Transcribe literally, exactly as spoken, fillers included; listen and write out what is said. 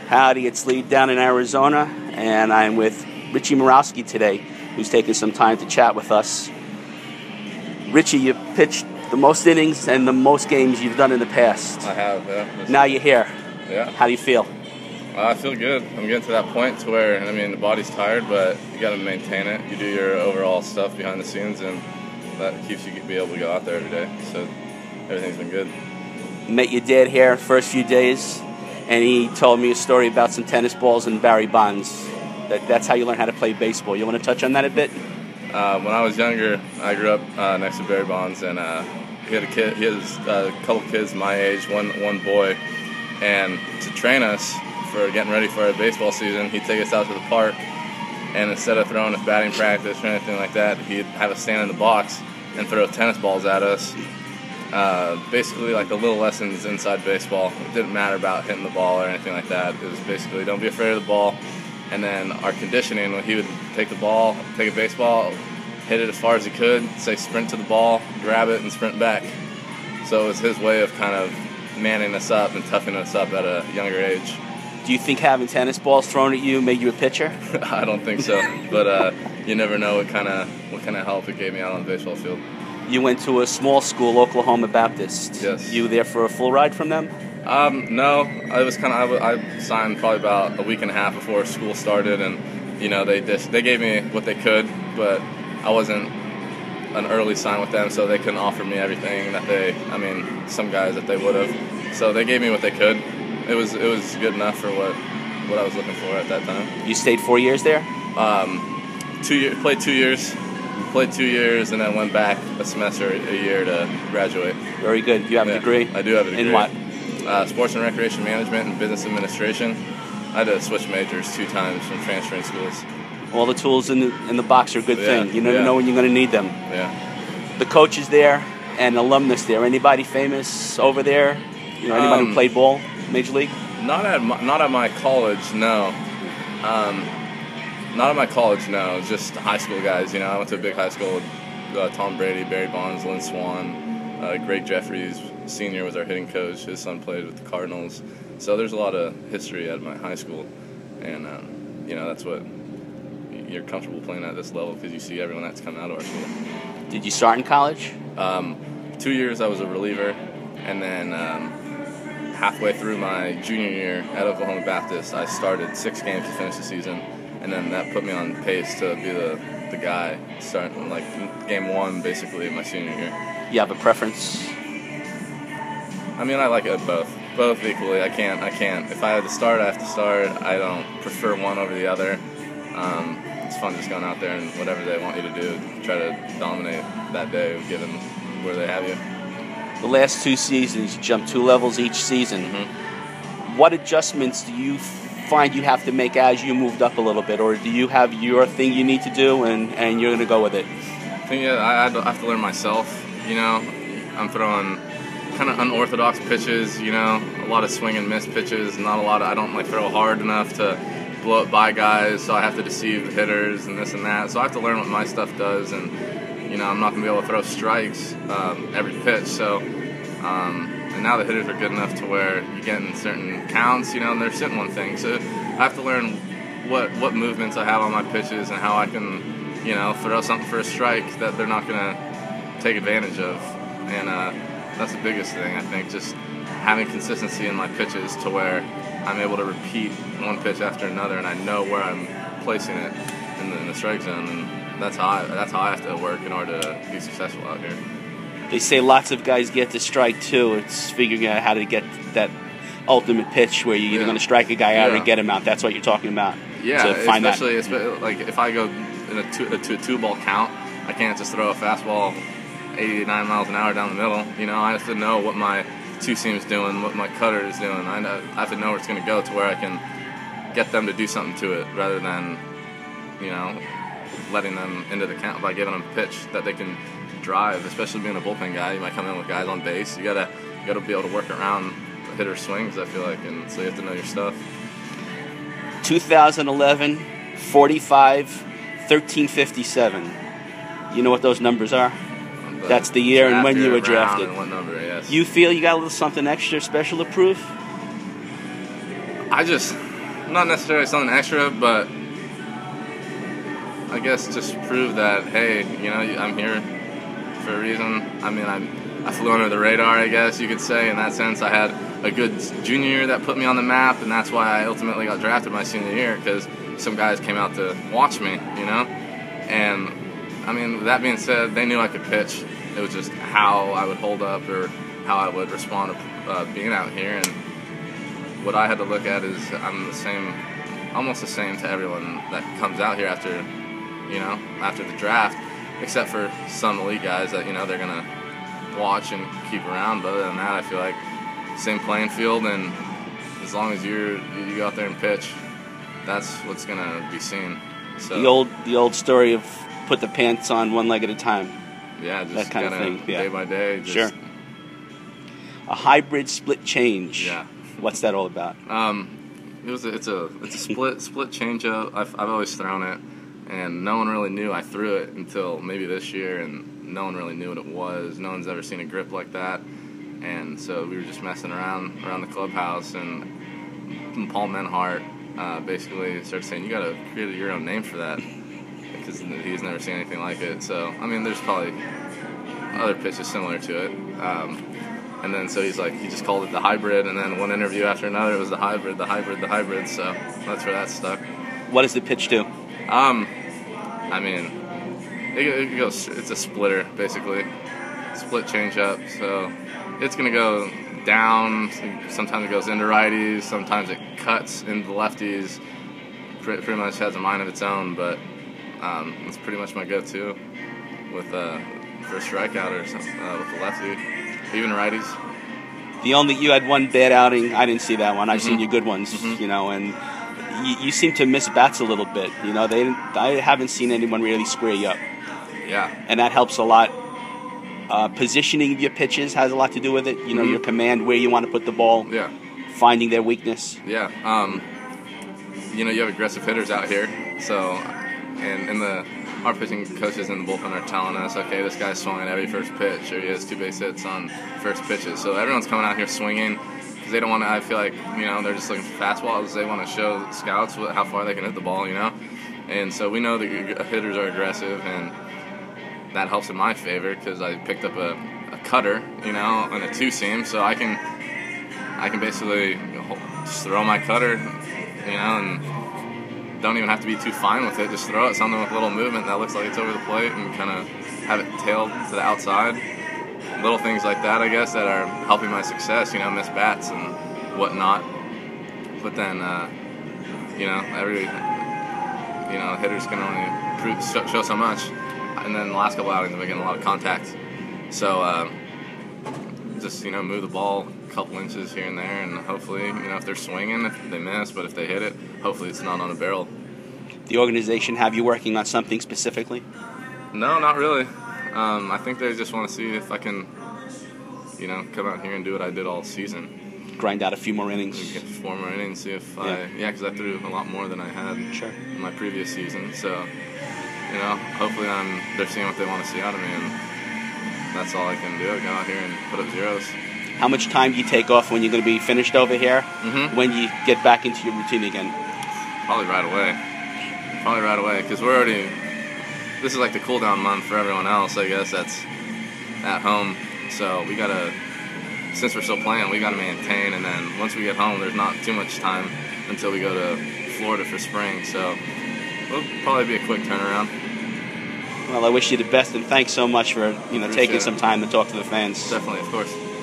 Howdy, it's Lee down in Arizona, and I'm with Richie Morawski today, who's taking some time to chat with us. Richie, you pitched the most innings and the most games you've done in the past. I have, yeah. Now you're here. Yeah. How do you feel? Uh, I feel good. I'm getting to that point to where, I mean, the body's tired, but you got to maintain it. You do your overall stuff behind the scenes, and that keeps you be able to go out there every day. So everything's been good. Met your dad here the first few days, and he told me a story about some tennis balls and Barry Bonds. That, that's how you learn how to play baseball. You want to touch on that a bit? Uh, when I was younger, I grew up uh, next to Barry Bonds, and uh, he had a kid. He has uh, a couple kids my age, one one boy, and to train us for getting ready for our baseball season, he'd take us out to the park, and instead of throwing us batting practice or anything like that, he'd have us stand in the box and throw tennis balls at us. Uh, basically like the little lessons inside baseball. It didn't matter about hitting the ball or anything like that. It was basically don't be afraid of the ball. And then our conditioning, when he would take the ball, take a baseball, hit it as far as he could, say sprint to the ball, grab it, and sprint back. So it was his way of kind of manning us up and toughening us up at a younger age. Do you think having tennis balls thrown at you made you a pitcher? I don't think so, but uh, you never know what kind of what kind of help it gave me out on the baseball field. You went to a small school, Oklahoma Baptist. Yes. You were there for a full ride from them? Um, no, I was kind of I, I signed probably about a week and a half before school started, and you know they just they gave me what they could, but I wasn't an early sign with them, so they couldn't offer me everything that they. I mean, some guys that they would have. So they gave me what they could. It was it was good enough for what what I was looking for at that time. You stayed four years there? Um, two years, played two years. Played two years and then went back a semester, a year to graduate. Very good. You have yeah, a degree? I do have a degree. In what? Uh, sports and recreation management and business administration. I had to switch majors two times from transferring schools. All the tools in the, in the box are a good yeah, thing. You never yeah. know when you're going to need them. Yeah. The coaches there and alumnus there. Anybody famous over there? You know, anybody um, who played ball, Major League? Not at my, not at my college, no. Um, Not at my college, no. Just high school guys. You know, I went to a big high school with uh, Tom Brady, Barry Bonds, Lynn Swan, uh, Greg Jeffries, senior was our hitting coach. His son played with the Cardinals. So there's a lot of history at my high school, and um, you know that's what you're comfortable playing at this level because you see everyone that's coming out of our school. Did you start in college? Um, two years I was a reliever, and then um, halfway through my junior year at Oklahoma Baptist, I started six games to finish the season. And then that put me on pace to be the, the guy starting like game one basically of my senior year. You have a preference? I mean, I like it both, both equally. I can't, I can't. If I had to start, I have to start. I don't prefer one over the other. Um, it's fun just going out there and whatever they want you to do, try to dominate that day given where they have you. The last two seasons, you jumped two levels each season. Mm-hmm. What adjustments do you find you have to make as you moved up a little bit, or do you have your thing you need to do and, and you're going to go with it? I think yeah, I, I have to learn myself. You know, I'm throwing kind of unorthodox pitches. You know, a lot of swing and miss pitches. Not a lot of. I don't like throw hard enough to blow it by guys, so I have to deceive the hitters and this and that. So I have to learn what my stuff does, and you know, I'm not going to be able to throw strikes um, every pitch. So. Um, And now the hitters are good enough to where you're getting certain counts, you know, and they're sitting one thing. So I have to learn what what movements I have on my pitches and how I can, you know, throw something for a strike that they're not going to take advantage of. And uh, that's the biggest thing, I think, just having consistency in my pitches to where I'm able to repeat one pitch after another and I know where I'm placing it in the, in the strike zone. And that's how I, that's how I have to work in order to be successful out here. They say lots of guys get to strike too. It's figuring out how to get that ultimate pitch where you're either yeah. going to strike a guy out yeah. or get him out. That's what you're talking about. Yeah, to find especially, that. especially like if I go in a two, a two, a two ball count, I can't just throw a fastball eighty-nine miles an hour down the middle. You know, I have to know what my two seam's doing, what my cutter is doing. I, know, I have to know where it's going to go to where I can get them to do something to it rather than, you know, letting them into the count by giving them a pitch that they can drive. Especially being a bullpen guy, you might come in with guys on base. You gotta you gotta be able to work around the hitter swings, I feel like, and so you have to know your stuff. twenty eleven, forty-five, thirteen fifty-seven. You know what those numbers are? The That's the year and when you were round drafted. And what number? Yes. You feel you got a little something extra special to prove? I just not necessarily something extra, but I guess just prove that, hey, you know, I'm here for a reason. I mean, I I flew under the radar, I guess you could say. In that sense, I had a good junior year that put me on the map, and that's why I ultimately got drafted my senior year, because some guys came out to watch me, you know? And, I mean, with that being said, they knew I could pitch. It was just how I would hold up or how I would respond to uh, being out here. And what I had to look at is I'm the same, almost the same to everyone that comes out here after, you know, after the draft, except for some elite guys that, you know, they're going to watch and keep around. But other than that, I feel like same playing field, and as long as you're you go out there and pitch, that's what's going to be seen. So The old the old story of put the pants on one leg at a time. yeah, just that kind of kinda thing, yeah. day by day. Just, Sure. A hybrid split change. Yeah. What's that all about? Um, it was a, it's a it's a split split changeup. I've I've always thrown it, and no one really knew I threw it until maybe this year, and no one really knew what it was. No one's ever seen a grip like that, and so we were just messing around around the clubhouse, and Paul Menhart uh, basically started saying, "You got to create your own name for that," because he's never seen anything like it. So I mean, there's probably other pitches similar to it. Um, And then so he's like, he just called it the hybrid, and then one interview after another, it was the hybrid, the hybrid, the hybrid. So that's where that stuck. What does the pitch do? Um, I mean, it, it goes. It's a splitter basically, split changeup. So it's gonna go down. Sometimes it goes into righties. Sometimes it cuts into lefties. Pretty, pretty much has a mind of its own, but um, it's pretty much my go-to with uh, for a strikeout or something uh, with the lefty. Even righties. The only you had one bad outing. I didn't see that one. I've Mm-hmm. seen your good ones, Mm-hmm. you know, and you, you seem to miss bats a little bit. You know, they didn't, I haven't seen anyone really square you up, Yeah. and that helps a lot. Uh, positioning of your pitches has a lot to do with it. You know, Mm-hmm. your command, where you want to put the ball, Yeah. finding their weakness. Yeah. Um, you know, you have aggressive hitters out here, so and in the our pitching coaches in the bullpen are telling us, okay, this guy's swinging at every first pitch, or he has two base hits on first pitches. So everyone's coming out here swinging because they don't want to. I feel like, you know, they're just looking for fastballs. They want to show scouts what, how far they can hit the ball, you know. And so we know the hitters are aggressive, and that helps in my favor because I picked up a, a cutter, you know, and a two seam, so I can I can basically just throw my cutter, you know, and don't even have to be too fine with it. Just throw it something with a little movement that looks like it's over the plate and kind of have it tailed to the outside. Little things like that, I guess, that are helping my success, you know, miss bats and whatnot. But then, uh, you know, every, you know, hitters can only prove, show, show so much. And then the last couple outings, I've been getting a lot of contact. So, uh, just, you know, move the ball a couple inches here and there, and hopefully, you know, if they're swinging, if they miss, but if they hit it, hopefully it's not on a barrel. The organization have you working on something specifically? No, not really. Um, I think they just want to see if I can, you know, come out here and do what I did all season. Grind out a few more innings. Get four more innings, see if Yeah. I, yeah, because I threw a lot more than I had Sure. in my previous season. So, you know, hopefully I'm, they're seeing what they want to see out of me, and that's all I can do. Go out here and put up zeros. How much time do you take off when you're going to be finished over here? Mm-hmm. When you get back into your routine again? Probably right away. Probably right away, because we're already, this is like the cool down month for everyone else, I guess, that's at home. So we got to, since we're still playing, we got to maintain, and then once we get home, there's not too much time until we go to Florida for spring. So it'll probably be a quick turnaround. Well, I wish you the best, and thanks so much for you know Appreciate taking it. some time to talk to the fans. Definitely, of course.